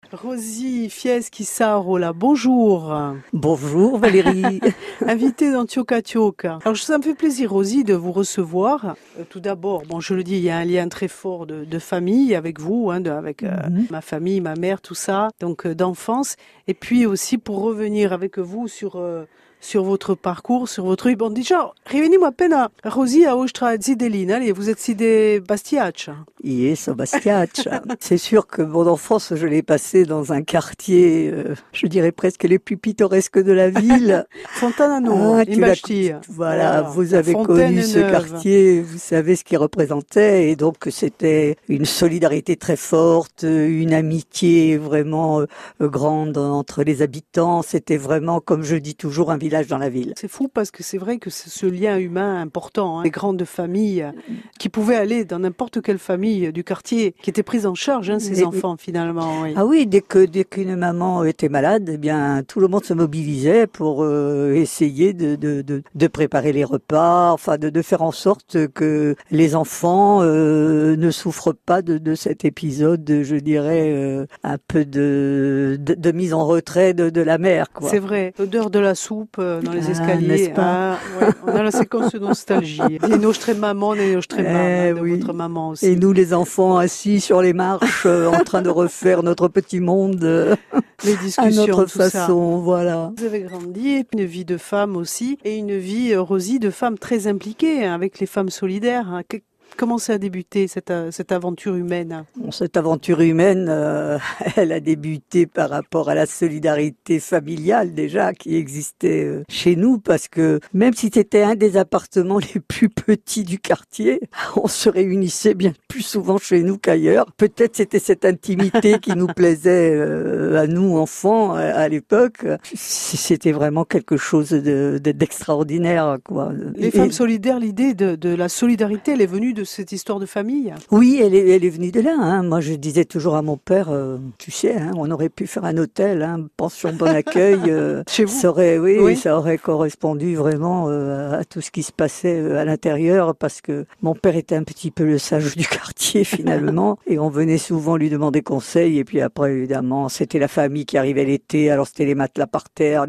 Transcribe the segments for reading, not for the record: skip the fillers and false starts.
Rosie Fieschi-Sarola, bonjour. Bonjour Valérie. Invitée dans Tioka Tioka. Alors ça me fait plaisir Rosie de vous recevoir. Tout d'abord, je le dis, il y a un lien très fort de famille avec vous, avec ma famille, ma mère, tout ça, donc d'enfance. Et puis aussi pour revenir avec vous sur votre parcours, sur votre... Bon, déjà, revenez-moi à peine à Rosie à Ostra Zidelin. Allez, vous êtes si des Bastiac. Yes, Bastiac. C'est sûr que mon enfance, je l'ai passée dans un quartier, je dirais presque les plus pittoresques de la ville. Fontanano, Voilà, vous avez connu ce quartier, vous savez ce qu'il représentait, et donc c'était une solidarité très forte, une amitié vraiment grande entre les habitants. C'était vraiment, comme je dis toujours, un village dans la ville. C'est fou parce que c'est vrai que c'est ce lien humain important, les grandes familles qui pouvaient aller dans n'importe quelle famille du quartier, qui étaient prises en charge, ces enfants finalement. Oui. Ah oui, dès qu'une maman était malade, eh bien tout le monde se mobilisait pour essayer de préparer les repas, enfin de faire en sorte que les enfants ne souffrent pas de cet épisode, je dirais un peu de mise en retrait de la mère, quoi. C'est vrai, l'odeur de la soupe dans les escaliers. N'est-ce pas on a la séquence de nostalgie. Des nostres maman, des nostres maman, de votre maman aussi. Et nous, les enfants, assis sur les marches, en train de refaire notre petit monde les discussions, à notre tout façon, ça. voilà. Vous avez grandi, une vie de femme aussi, et une vie, Rosie, de femme très impliquée avec les femmes solidaires. Comment ça a débuté, cette aventure humaine? Cette aventure humaine, elle a débuté par rapport à la solidarité familiale déjà qui existait chez nous, parce que même si c'était un des appartements les plus petits du quartier, on se réunissait bien plus souvent chez nous qu'ailleurs. Peut-être c'était cette intimité qui nous plaisait à nous enfants à l'époque. C'était vraiment quelque chose d'extraordinaire, quoi. Les femmes solidaires, l'idée de la solidarité, elle est venue de cette histoire de famille? Oui, elle est venue de là. Moi, je disais toujours à mon père, tu sais, on aurait pu faire un hôtel, pension bon accueil. Chez vous? Ça aurait, ça aurait correspondu vraiment à tout ce qui se passait à l'intérieur, parce que mon père était un petit peu le sage du quartier finalement, et on venait souvent lui demander conseil. Et puis après, évidemment, c'était la famille qui arrivait l'été, alors c'était les matelas par terre.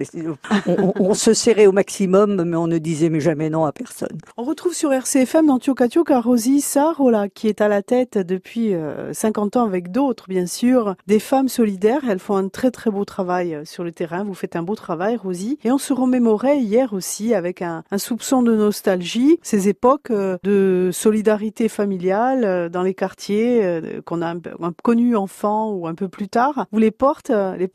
On se serrait au maximum, mais on ne disait jamais non à personne. On retrouve sur RCFM dans Tioka Tioka Rosie Sarola, qui est à la tête depuis 50 ans avec d'autres, bien sûr, des femmes solidaires. Elles font un très très beau travail sur le terrain. Vous faites un beau travail, Rosie. Et on se remémorait hier aussi avec un soupçon de nostalgie, ces époques de solidarité familiale dans les quartiers qu'on a connus enfants ou un peu plus tard, où les portes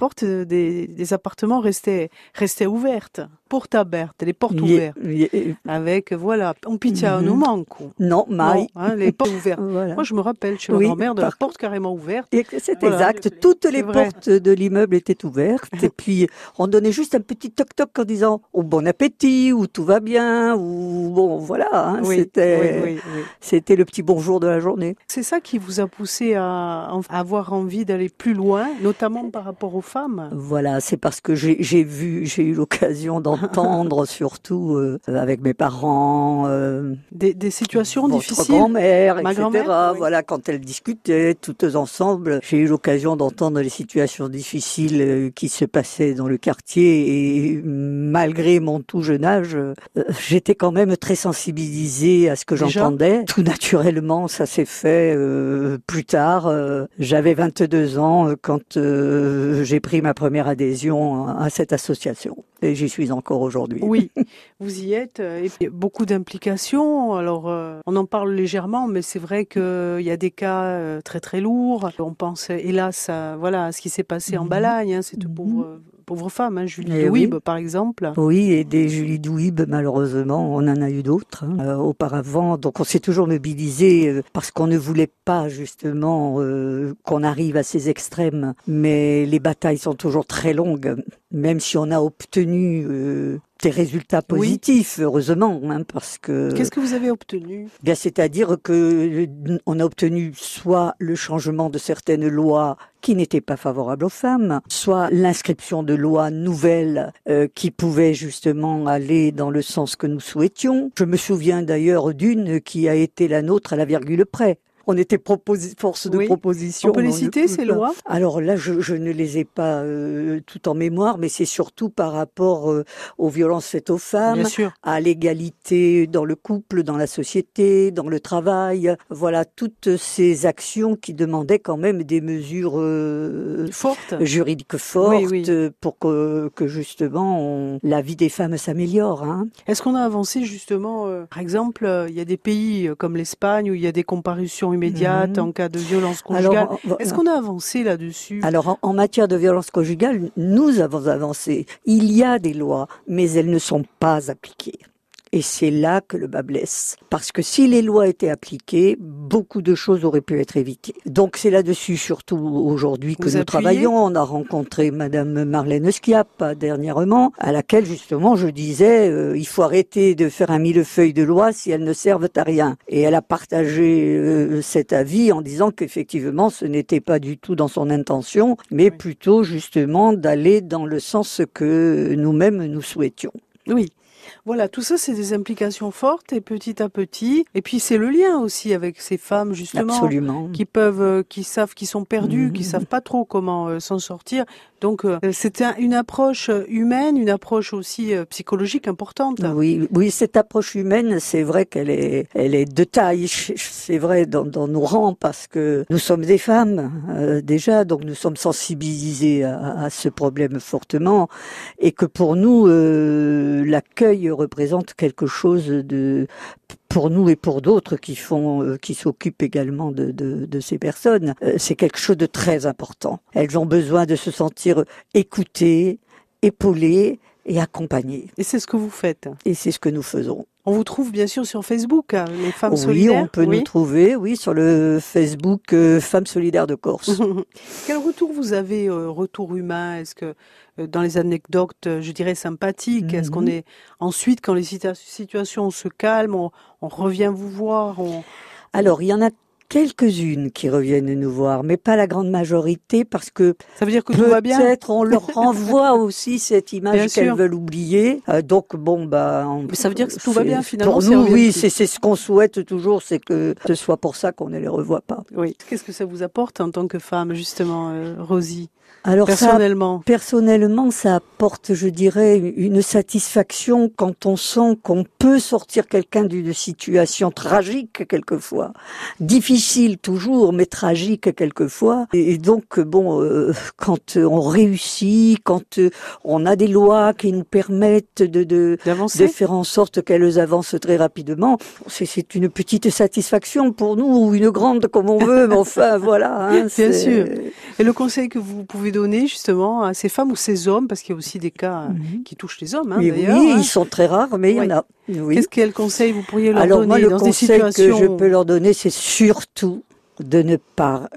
des appartements restaient ouvertes. Porte aperta, les portes ouvertes. Avec, voilà, on pitia nous manque. Non, mai. Les portes ouvertes. Voilà. Moi, je me rappelle chez ma grand-mère de la porte carrément ouverte. C'est exact. Toutes les portes de l'immeuble étaient ouvertes. Et puis, on donnait juste un petit toc-toc en disant « bon appétit » ou « tout va bien » ou bon, voilà. C'était le petit bonjour de la journée. C'est ça qui vous a poussé à avoir envie d'aller plus loin, notamment par rapport aux femmes? Voilà, c'est parce que j'ai eu l'occasion d'entendre surtout avec mes parents des situations difficiles. Grand-mère, ma etc. Grand-mère, Voilà, quand elles discutaient toutes ensemble, j'ai eu l'occasion d'entendre les situations difficiles qui se passaient dans le quartier, et malgré mon tout jeune âge, j'étais quand même très sensibilisée à ce que j'entendais. Tout naturellement, ça s'est fait plus tard. J'avais 22 ans quand j'ai pris ma première adhésion à cette association. Et j'y suis encore aujourd'hui. Oui, vous y êtes. Et beaucoup d'implications. Alors, on en parle légèrement, mais c'est vrai qu'il y a des cas très très lourds. On pense, hélas, à ce qui s'est passé en Balagne, cette pauvre femme, Julie Douib, par exemple. Oui, et des Julie Douib, malheureusement, on en a eu d'autres auparavant. Donc, on s'est toujours mobilisé parce qu'on ne voulait pas, justement, qu'on arrive à ces extrêmes. Mais les batailles sont toujours très longues, même si on a obtenu des résultats positifs, heureusement, parce que... Qu'est-ce que vous avez obtenu? Bien, c'est-à-dire que on a obtenu soit le changement de certaines lois qui n'étaient pas favorables aux femmes, soit l'inscription de lois nouvelles qui pouvaient justement aller dans le sens que nous souhaitions. Je me souviens d'ailleurs d'une qui a été la nôtre à la virgule près. on était force de proposition. On peut les citer, ces lois? Alors là, je ne les ai pas tout en mémoire, mais c'est surtout par rapport aux violences faites aux femmes, à l'égalité dans le couple, dans la société, dans le travail. Voilà, toutes ces actions qui demandaient quand même des mesures juridiques fortes pour que justement la vie des femmes s'améliore. Hein. Est-ce qu'on a avancé justement, par exemple, il y a des pays comme l'Espagne où il y a des comparutions immédiates en cas de violence conjugale. Est-ce qu'on a avancé là-dessus? Alors, en matière de violence conjugale, nous avons avancé. Il y a des lois, mais elles ne sont pas appliquées. Et c'est là que le bas blesse. Parce que si les lois étaient appliquées, beaucoup de choses auraient pu être évitées. Donc c'est là-dessus, surtout aujourd'hui, que nous travaillons. On a rencontré Madame Marlène Schiapp dernièrement, à laquelle justement je disais il faut arrêter de faire un millefeuille de lois si elles ne servent à rien. Et elle a partagé cet avis en disant qu'effectivement ce n'était pas du tout dans son intention, mais plutôt justement d'aller dans le sens que nous-mêmes nous souhaitions. Oui. Voilà, tout ça, c'est des implications fortes et petit à petit. Et puis, c'est le lien aussi avec ces femmes, justement. Absolument. Qui savent qu'ils sont perdus, qui savent pas trop comment s'en sortir. Donc, c'est une approche humaine, une approche aussi psychologique importante. Oui, cette approche humaine, c'est vrai qu'elle est de taille. C'est vrai dans nos rangs parce que nous sommes des femmes déjà, donc nous sommes sensibilisés à ce problème fortement, et que pour nous, l'accueil représente quelque chose pour nous et pour d'autres qui s'occupent également de ces personnes. C'est quelque chose de très important. Elles ont besoin de se sentir écoutées, épaulées et accompagnées. Et c'est ce que vous faites. Et c'est ce que nous faisons. On vous trouve bien sûr sur Facebook, les Femmes Solidaires. Oui, on peut nous trouver, sur le Facebook Femmes Solidaires de Corse. Quel retour vous avez, retour humain? Est-ce que dans les anecdotes, je dirais sympathiques, est-ce qu'on est ensuite, quand les situations se calment, on revient vous voir? Alors, il y en a quelques-unes qui reviennent nous voir, mais pas la grande majorité, parce que ça veut dire que tout va bien. Peut-être on leur renvoie aussi cette image qu'elles veulent oublier. Donc mais ça veut dire que tout va bien finalement. Pour nous, oui, c'est ce qu'on souhaite toujours, c'est que ce soit pour ça qu'on ne les revoit pas. Oui. Qu'est-ce que ça vous apporte en tant que femme, justement, Rosie? Alors personnellement, ça apporte, je dirais, une satisfaction quand on sent qu'on peut sortir quelqu'un d'une situation tragique quelquefois, difficile toujours, mais tragique quelquefois. Et donc, quand on réussit, quand on a des lois qui nous permettent de faire en sorte qu'elles avancent très rapidement, c'est une petite satisfaction pour nous, ou une grande comme on veut, mais enfin voilà. Bien sûr. Et le conseil que vous pouvez donner justement à ces femmes ou ces hommes, parce qu'il y a aussi des cas qui touchent les hommes, d'ailleurs. Oui, ils sont très rares, mais il y en a. Oui. Quel conseil vous pourriez leur donner moi, dans des situations? Que je peux leur donner, c'est surtout de ne pas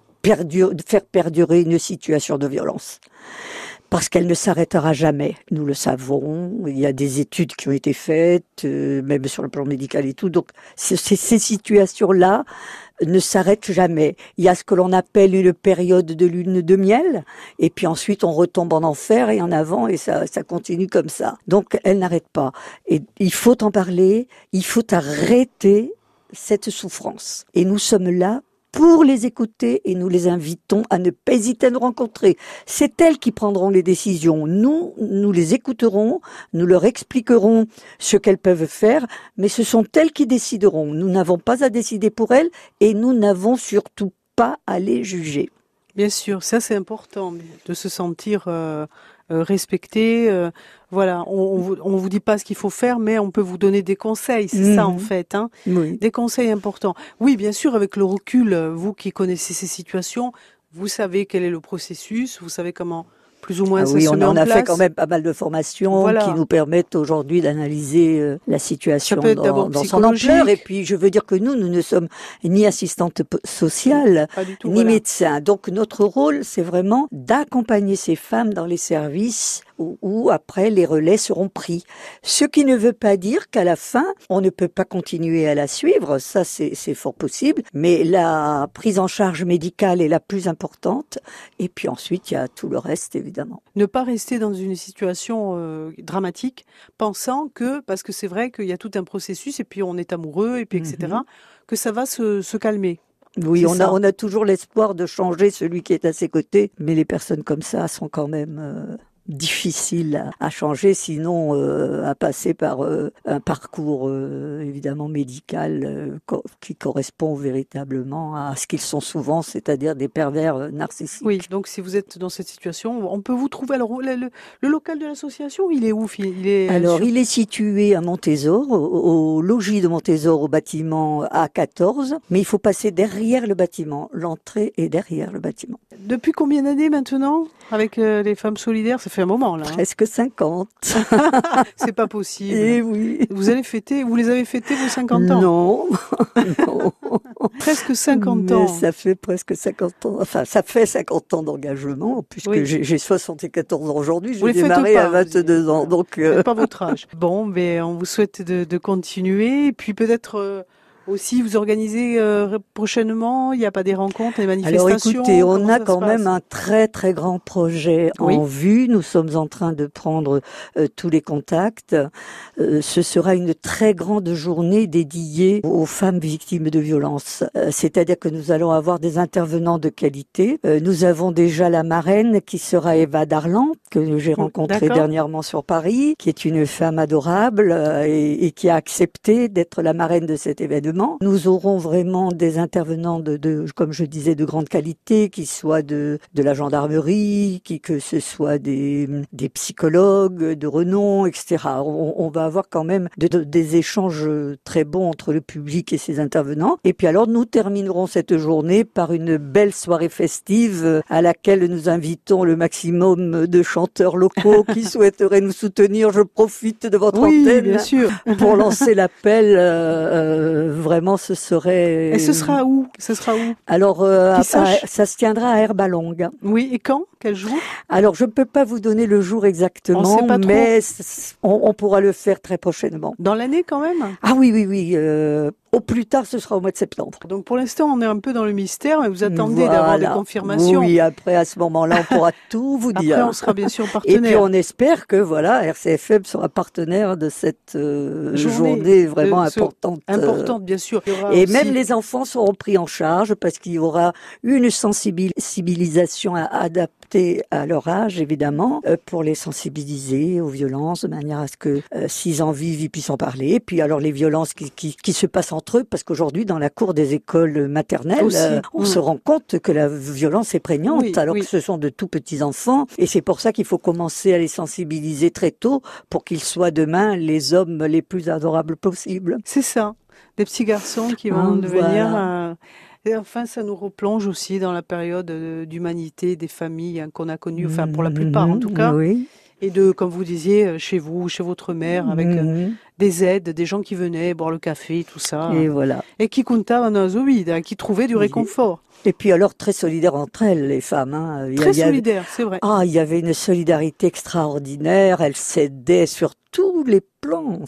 faire perdurer une situation de violence. Parce qu'elle ne s'arrêtera jamais. Nous le savons. Il y a des études qui ont été faites, même sur le plan médical et tout. Donc, ces situations-là ne s'arrêtent jamais. Il y a ce que l'on appelle une période de lune de miel. Et puis ensuite, on retombe en enfer et en avant et ça continue comme ça. Donc, elle n'arrête pas. Et il faut en parler. Il faut arrêter cette souffrance. Et nous sommes là pour les écouter et nous les invitons à ne pas hésiter à nous rencontrer. C'est elles qui prendront les décisions. Nous les écouterons, nous leur expliquerons ce qu'elles peuvent faire, mais ce sont elles qui décideront. Nous n'avons pas à décider pour elles et nous n'avons surtout pas à les juger. Bien sûr, ça c'est important, de se sentir respecté. Voilà, on vous dit pas ce qu'il faut faire, mais on peut vous donner des conseils. C'est ça en fait, Oui. Des conseils importants. Oui, bien sûr, avec le recul, vous qui connaissez ces situations, vous savez quel est le processus, vous savez comment plus ou moins ça se met en place. Oui, on en a fait quand même pas mal de formations qui nous permettent aujourd'hui d'analyser la situation dans son ampleur. Et puis, je veux dire que nous ne sommes ni assistantes sociales, ni médecins. Donc, notre rôle, c'est vraiment d'accompagner ces femmes dans les services où après les relais seront pris. Ce qui ne veut pas dire qu'à la fin, on ne peut pas continuer à la suivre, ça c'est fort possible, mais la prise en charge médicale est la plus importante, et puis ensuite il y a tout le reste évidemment. Ne pas rester dans une situation dramatique, pensant que, parce que c'est vrai qu'il y a tout un processus, et puis on est amoureux, et puis etc., que ça va se calmer. Oui, on a toujours l'espoir de changer celui qui est à ses côtés, mais les personnes comme ça sont quand même difficiles à changer, sinon à passer par un parcours évidemment médical qui correspond véritablement à ce qu'ils sont souvent, c'est-à-dire des pervers narcissiques. Oui, donc si vous êtes dans cette situation, on peut vous trouver. Alors, le local de l'association, il est où? Il est situé à Montésor, au logis de Montésor, au bâtiment A14, mais il faut passer derrière le bâtiment. L'entrée est derrière le bâtiment. Depuis combien d'années maintenant avec les femmes solidaires? Ça fait un moment là. Presque 50. C'est pas possible. Et oui. Vous les avez fêtés vos 50 ans? Non, non. Presque 50 ans. Ça fait presque 50 ans. Enfin, ça fait 50 ans d'engagement, puisque j'ai 74 ans aujourd'hui. J'ai démarré à 22 ans. Donc, pas votre âge. Bon, mais on vous souhaite de continuer. Et puis peut-être aussi vous organisez prochainement, il n'y a pas des rencontres, des manifestations? Alors écoutez, on a quand même un très très grand projet en vue. Nous sommes en train de prendre tous les contacts. Ce sera une très grande journée dédiée aux femmes victimes de violences. C'est-à-dire que nous allons avoir des intervenants de qualité. Nous avons déjà la marraine qui sera Eva Darlan, que j'ai rencontrée dernièrement sur Paris, qui est une femme adorable et qui a accepté d'être la marraine de cet événement. Nous aurons vraiment des intervenants comme je disais, de grande qualité, qui soient de la gendarmerie, que ce soit des psychologues de renom, etc. On va avoir quand même des échanges très bons entre le public et ses intervenants. Et puis alors, nous terminerons cette journée par une belle soirée festive à laquelle nous invitons le maximum de chanteurs locaux qui souhaiteraient nous soutenir. Je profite de votre antenne bien sûr. Pour lancer l'appel. Vraiment, ce serait... Et ce sera où? Alors, ça se tiendra à Herbalongue. Oui, et quand? Quel jour? Alors, je ne peux pas vous donner le jour exactement, mais on pourra le faire très prochainement. Dans l'année quand même? Ah oui. Au plus tard, ce sera au mois de septembre. Donc pour l'instant, on est un peu dans le mystère, mais vous attendez d'avoir des confirmations. Oui, après, à ce moment-là, on pourra tout vous dire. Après, on sera bien sûr partenaire. Et puis, on espère que, RCFM sera partenaire de cette journée vraiment importante. Importante, bien sûr. Et même les enfants seront pris en charge parce qu'il y aura une sensibilisation adaptée à leur âge, évidemment, pour les sensibiliser aux violences, de manière à ce que, s'ils en vivent, ils puissent en parler. Et puis, alors, les violences qui se passent entre eux, parce qu'aujourd'hui, dans la cour des écoles maternelles, on se rend compte que la violence est prégnante, que ce sont de tout petits enfants. Et c'est pour ça qu'il faut commencer à les sensibiliser très tôt pour qu'ils soient demain les hommes les plus adorables possibles. C'est ça. Des petits garçons qui vont devenir... Et enfin, ça nous replonge aussi dans la période d'humanité des familles qu'on a connues, enfin pour la plupart en tout cas. Oui. Et comme vous disiez, chez vous, chez votre mère, avec des aides, des gens qui venaient boire le café, tout ça. Et voilà. Et qui comptaient qui trouvaient du réconfort. Et puis alors, très solidaires entre elles, les femmes. Très solidaires, c'est vrai. Ah, il y avait une solidarité extraordinaire. Elles s'aidaient sur tous les plans.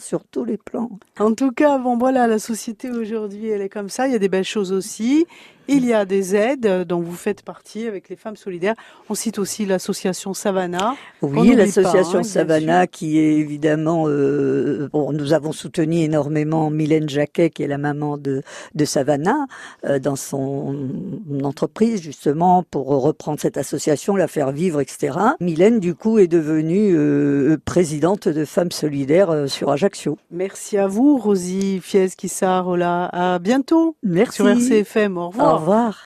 En tout cas, la société aujourd'hui, elle est comme ça. Il y a des belles choses aussi. Il y a des aides dont vous faites partie avec les femmes solidaires. On cite aussi l'association Savannah. Oui, l'association Savannah qui est évidemment... nous avons soutenu énormément Mylène Jacquet, qui est la maman de Savannah, dans son entreprise, justement, pour reprendre cette association, la faire vivre, etc. Mylène, du coup, est devenue présidente de Femmes Solidaires sur Ajaccio. Merci à vous, Rosie Fies-Kissarola. À bientôt. Merci. Sur RCFM. Au revoir. Au revoir.